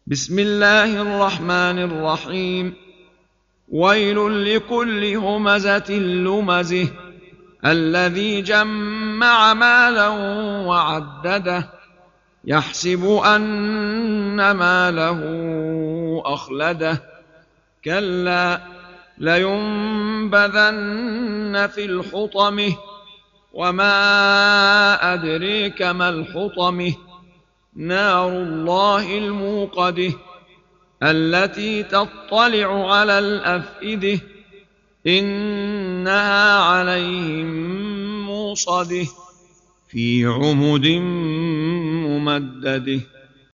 بسم الله الرحمن الرحيم. ويل لكل همزة لمزة الذي جمع مالا وعدده يحسب أن ماله أخلده كلا لينبذن في الحطمة وما أدريك ما الحطمة نار الله الموقدة التي تطلع على الأفئدة إنها عليهم موصدة في عمد ممدده.